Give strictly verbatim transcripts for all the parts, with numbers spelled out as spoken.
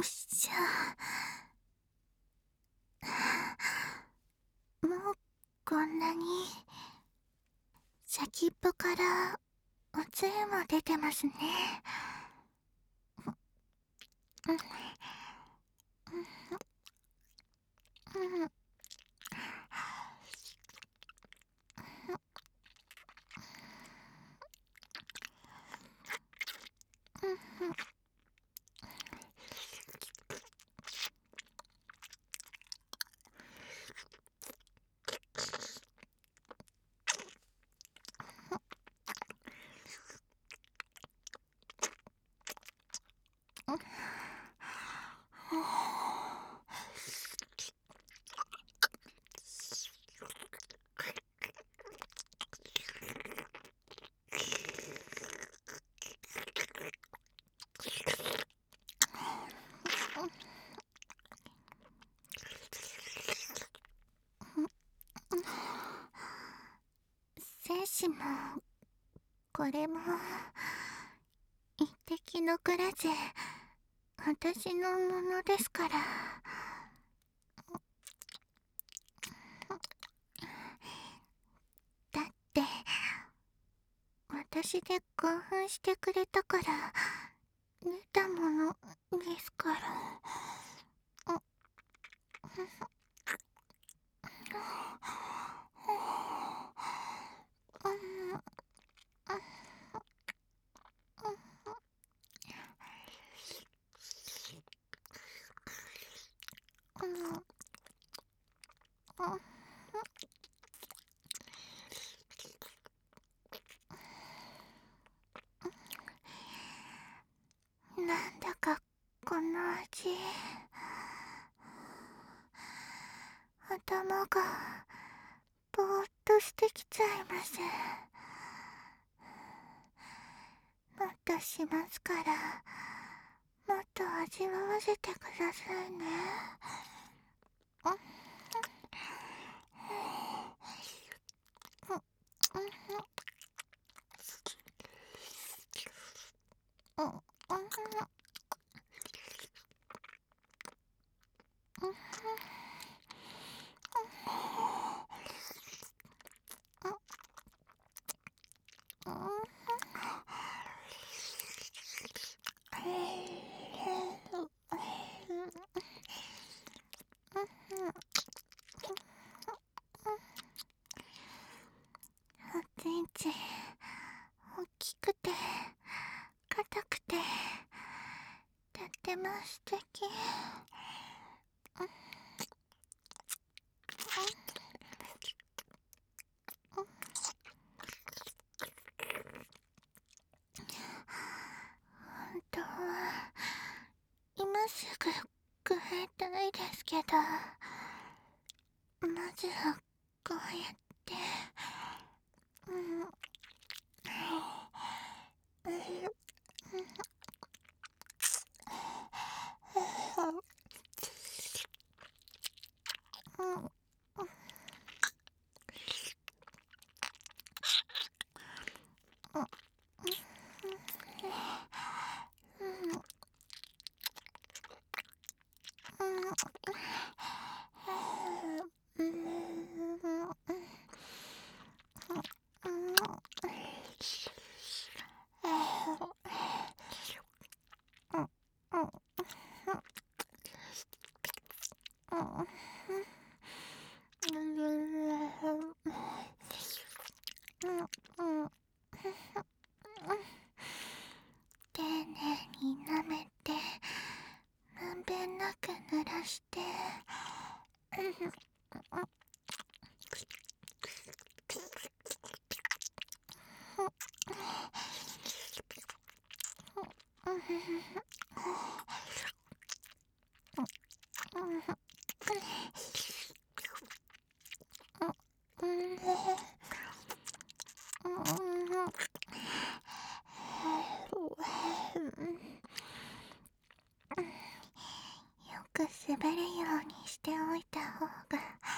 しゃ。もうこんなに先っぽからおつゆも出てますね。うんうんうん精子もこれも一滴残らず私のものですから。だって私で興奮してくれたから出たものですから。あなんだかこの味、頭がぼーっとしてきちゃいます。もっとしますから、もっと味わわせてくださいね。おちんち大きくて硬くてとっても素敵。本当は今すぐ加えたいですけど、まずはこうやってうんうん丁寧に舐めてまんべんなく濡らしてよく滑るようにしておいた方が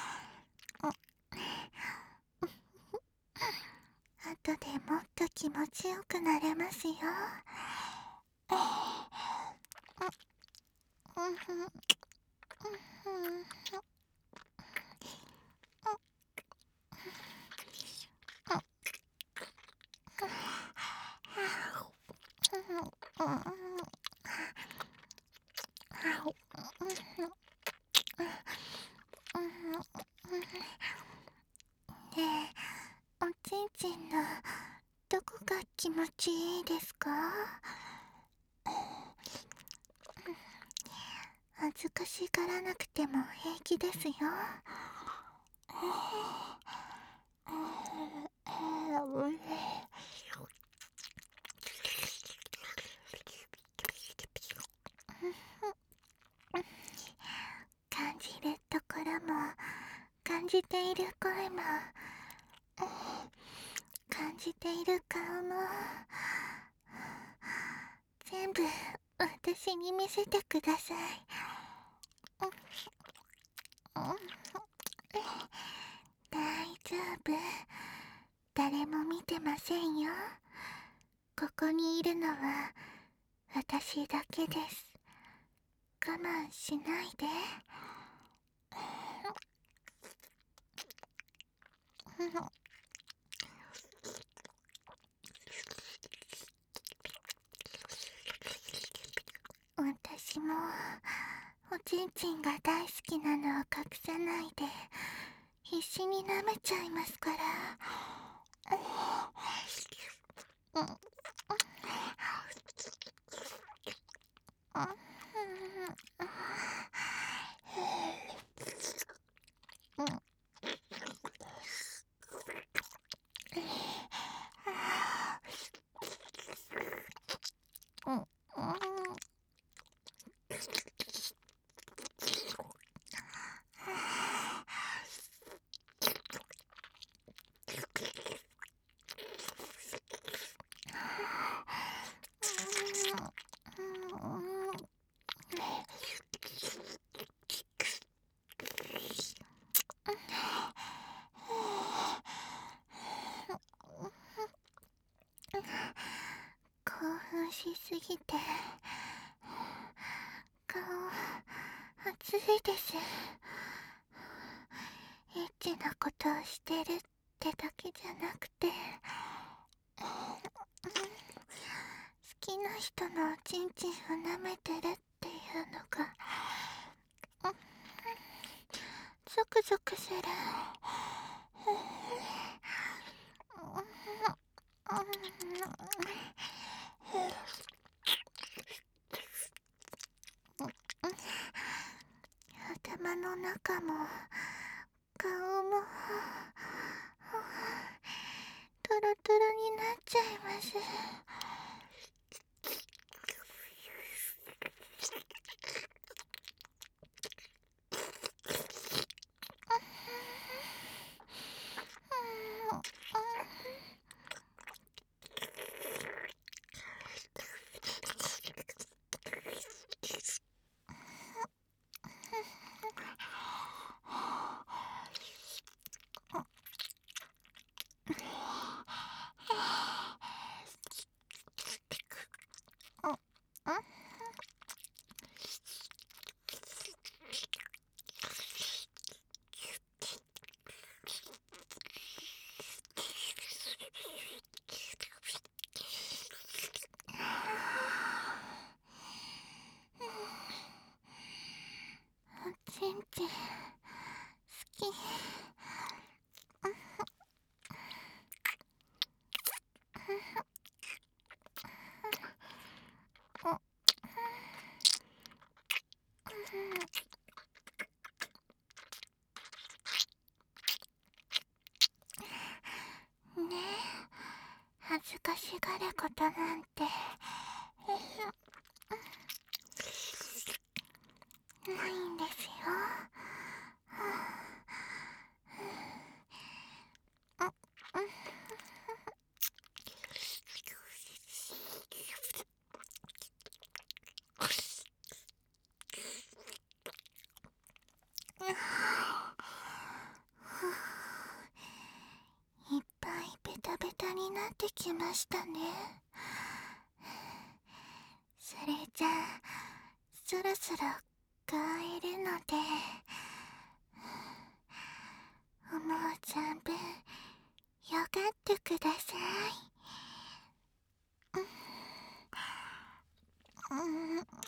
後でもっと気持ちよくなれますよ。 ねえ、おちんちんのどこが気持ちいいですか？恥ずかしがらなくても平気ですよ。感じるところも感じている声も感じている顔も全部私に見せてください。大丈夫、誰も見てませんよ。ここにいるのは私だけです。我慢しないで。私もおちんちんが大好きなのを隠さないで必死に舐めちゃいますから。興奮しすぎて顔熱いです。エッチなことをしてるってだけじゃなくて、好きな人のおちんちんを舐めてるっていうのがゾクゾクする。頭の中も顔もトロトロになっちゃいます。おちんちん好き。ねえ、恥ずかしがることなんてないんですよ。いっぱいベタベタになってきましたね。それじゃあそろそろえるので、思う存分よがってください。うんうんうん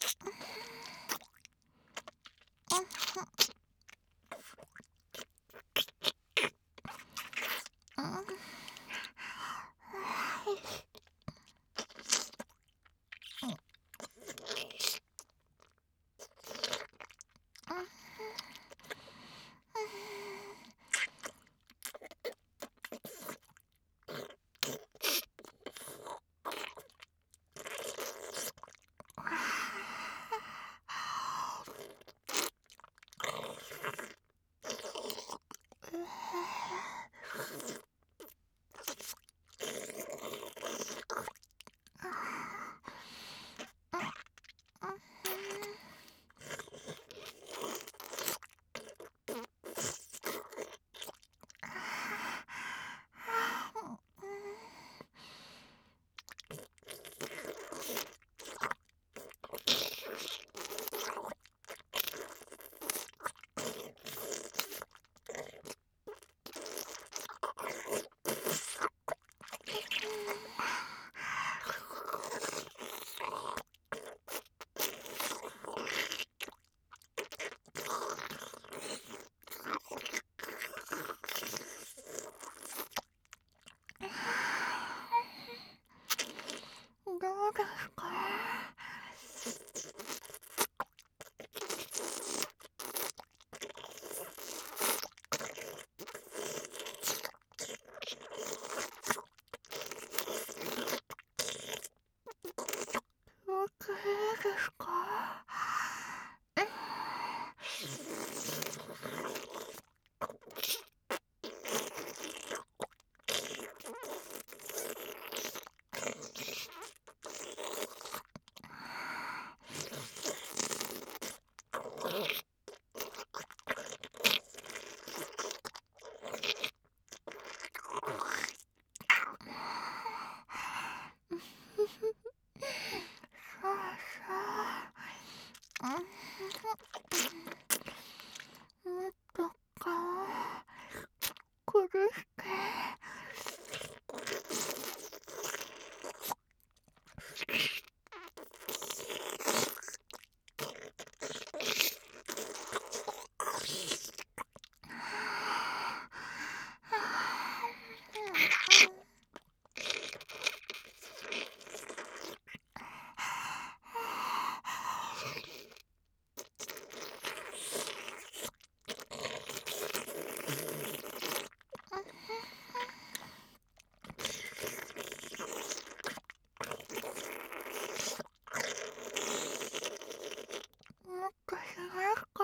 どうですか？よくいいですか？そうそう。もっと顔崩して。もっとしますから。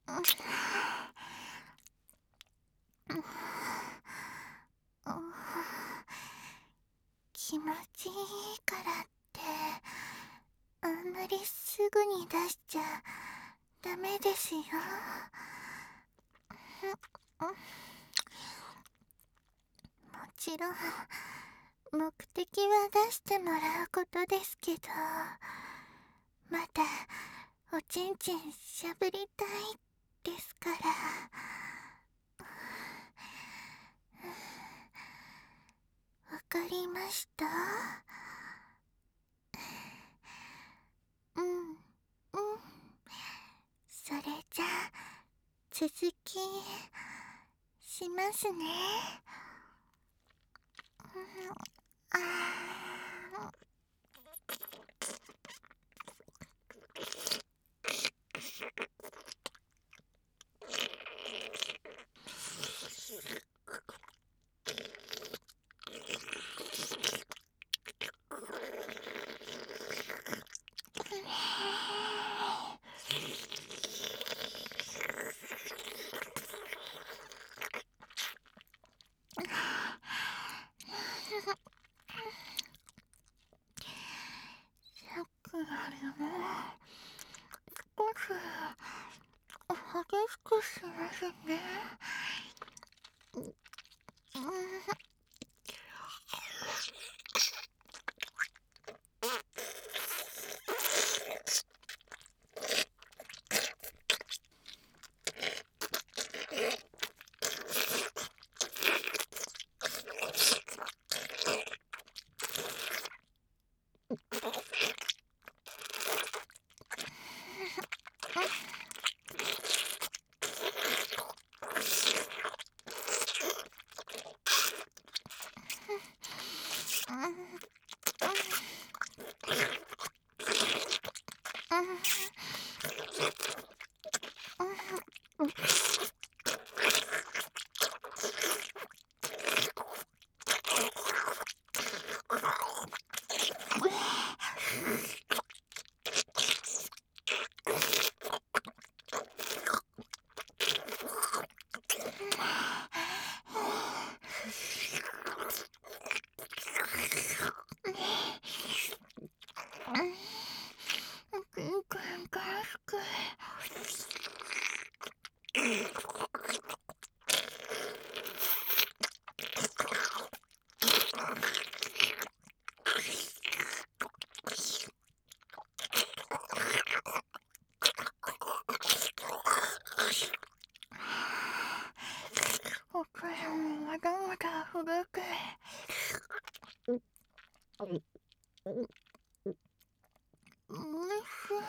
気持ちいいからってあんまりすぐに出しちゃダメですよ。もちろん目的は出してもらうことですけど、まだおちんちんしゃぶりたいですから。わかりました？うん、うん。それじゃあ、続き、しますね。うん、あーさっきよりも少し激しくしますね。うん、おくらもまだまだ古く。おいしい。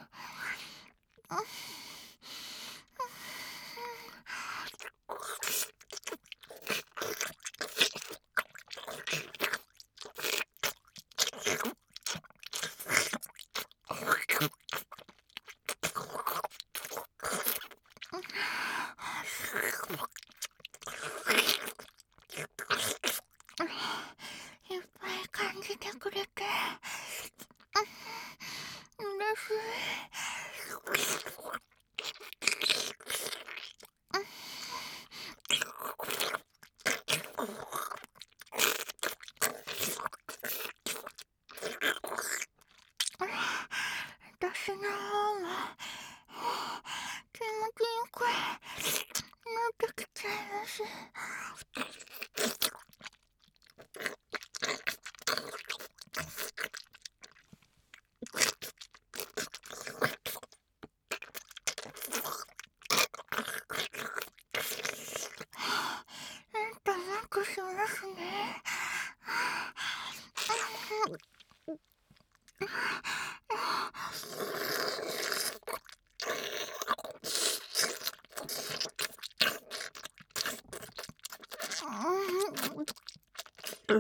いっぱい感じてくれてうれしい。私の方も気持ちよくなってきちゃいます。なんとなくしますね。うん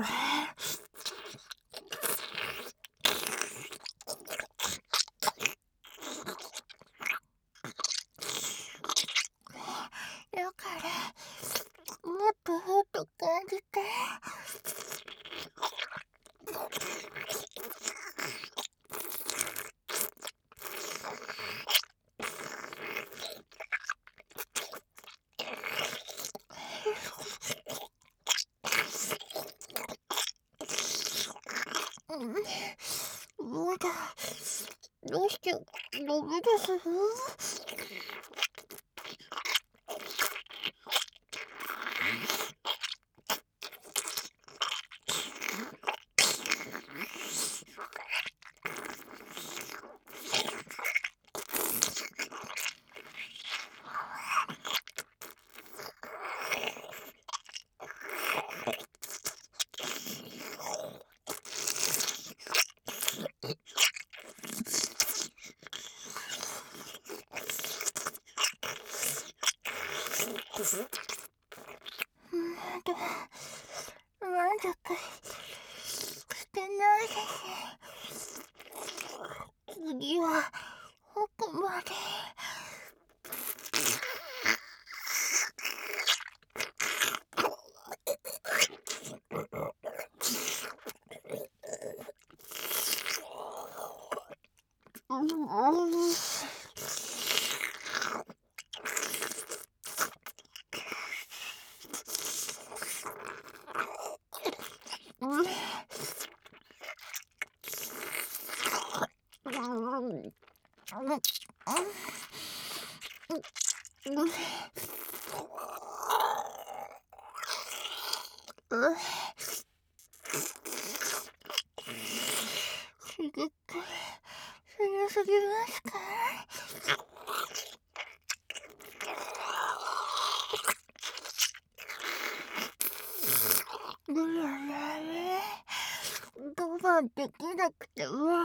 だからもっともっと感じて。 ダメですよ。まだ満足してないです。次は奥まで。うん刺激強すぎますか？でもね、我慢できなくても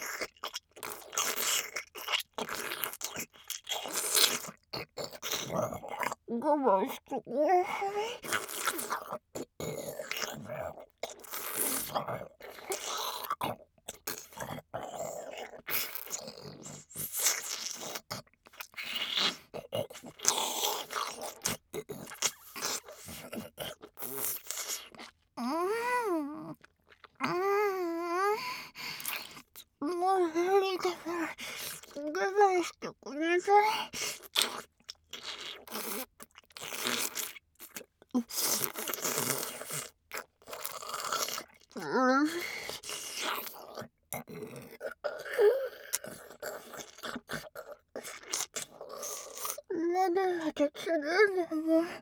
我慢してください。うんうんもう無理だから我慢してください。うんまだまだするんだもん。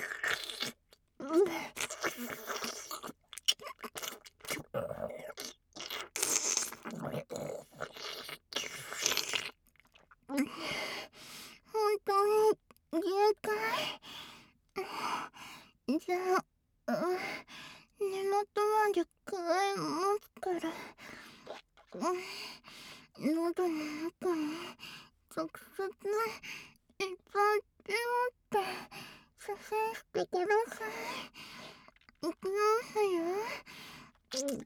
本当に限界。じゃあ、うん、根元までくわえますから、うん、喉の中に直接いっぱい持って射精してください。いきますよ。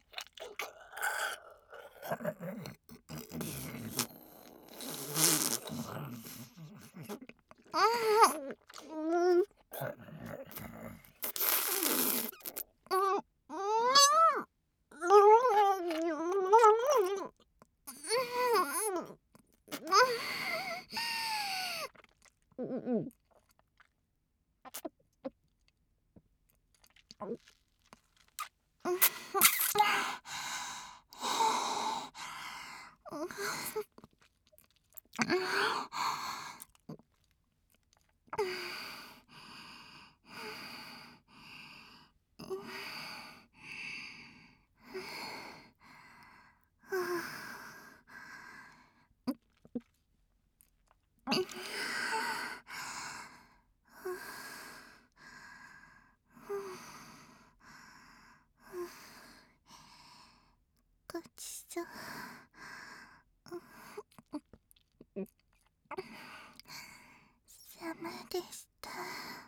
うんうんごちそうさまでした。